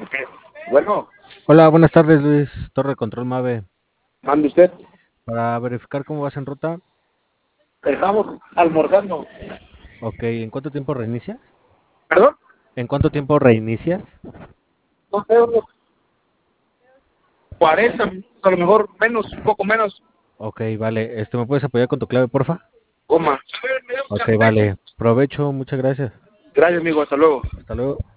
Bueno, Hola, buenas tardes, Luis. Torre Control Mave. mande usted. Para verificar cómo vas en ruta, Estamos almorzando. ok, ¿en cuánto tiempo reinicias? ¿Perdón? ¿En cuánto tiempo reinicias? No sé, unos 40 minutos, a lo mejor menos, un poco menos. Ok, vale. ¿Me puedes apoyar con tu clave, porfa? Coma. A ver, me da un Ok, café. vale. Provecho, muchas gracias. Gracias, amigo. Hasta luego. Hasta luego.